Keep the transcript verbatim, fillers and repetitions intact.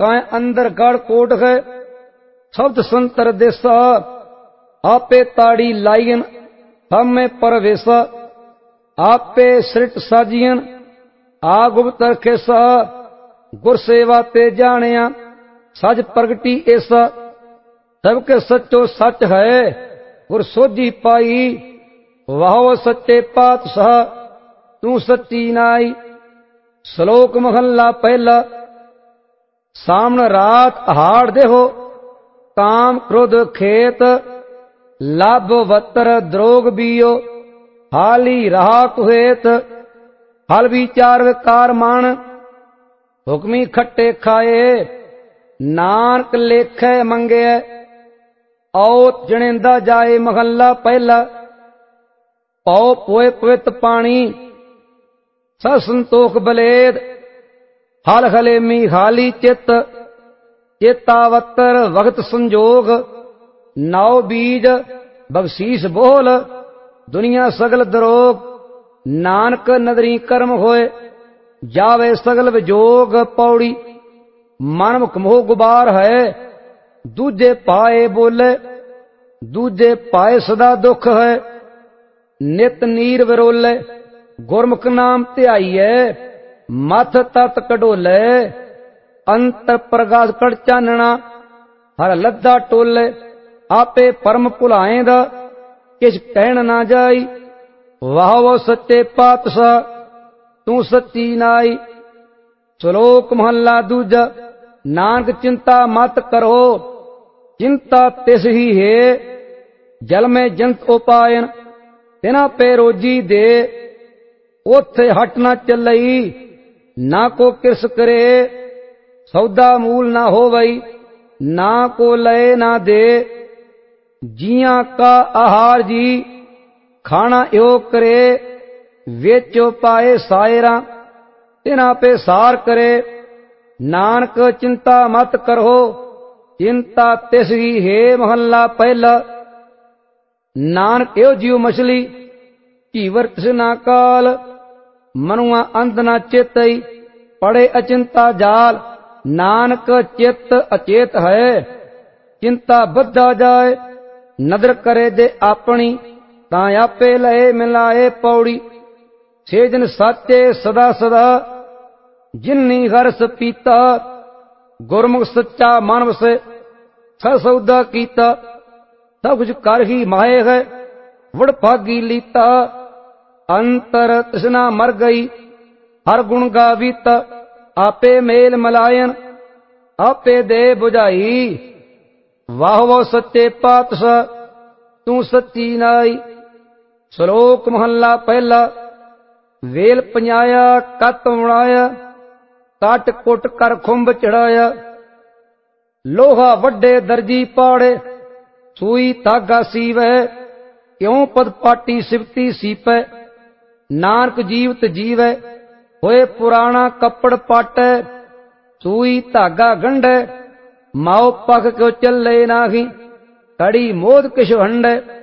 काए अंदर गढ़ कोट है शब्द संतर देसा आपे ताड़ी लाइयन हमें परवेसा आपे सृट साजियन आगुप्तर खेसा गुर सेवा ते जानिया सज प्रगटी ऐसा सबके सच्चो सच है गुर सोझी पाई वाहो सच्चे पातशाह तू सच्ची नाई। श्लोक महला पहला। सामन रात हाड़ देहो काम क्रोध खेत लाभ वतर द्रोग बियो हाली रहा कुहेत हल विचार विकार मान हुक्मी खट्टे खाए नानक लेखे मंगे औत जनेंदा जाए। महला पहला। पौ पोए पवित पानी स संतोख बलेद हल हलेमी हाली चित चेतावतर वक्त संजोग नौ बीज बख्शीस बोल दुनिया सगल दरोग नानक नदरी कर्म होए जावे सगल विजोग। पौड़ी मन मुख मोह गुबार है दूजे पाए बोले दूजे पाए सदा दुख है नित नीर विरोले गुरमुख नाम ध्याईए मथ तत कढोले अंतर प्रकाश कड़ चानना हर लद्दा टोले आपे परम भुलाएंदा किछ कहन ना जाई वाह वो सच्चे पातशाह तू सच्ची नाई। श्लोक महला दूजा। नानक चिंता मत करो चिंता तिस ही है जल में जंत उपायन तिना पे रोजी दे ओथे हट ना चलई ना को किरस करे सौदा मूल ना हो वई ना को लय ना दे जिया का आहार जी खाना यो करे वेचो पाए सायरा तिना पे सार करे नानक चिंता मत करो चिंता तिस ही है। महला पहला। नानक यो जीव मछली कीवर तृष्णा काल मनुआ अंत ना चेतई पड़े अचिंता जाल नानक चित्त अचेत है चिंता बद्धा जाए नदर करे दे अपनी ता आपे लए मिलाए। पौड़ी सेजन साचे सदा सदा जिन्नी हरस पीता गुरमुख सच्चा मानव से सौदा कीता सब कुछ कर ही माए है वड़ भागी लीता अंतर तृष्णा मर गई हर गुण गावीता आपे मेल मलायन आपे दे बुझाई वाह वो सच्चे पातशाह तू सच्ची नाई। श्लोक महला पहला। वेल पंजाया कत उड़ाया काट कुट कर खुंब चढ़ाया लोहा वड्डे दर्जी पाड़े सुई धागा सीवै क्यों पद पाटी सिवती सीपै नानक जीवत जीवै होए पुराना कपड़ पाटै सुई धागा गंढै माओ पख क्यों चले नाही कड़ी मोद किश हंडै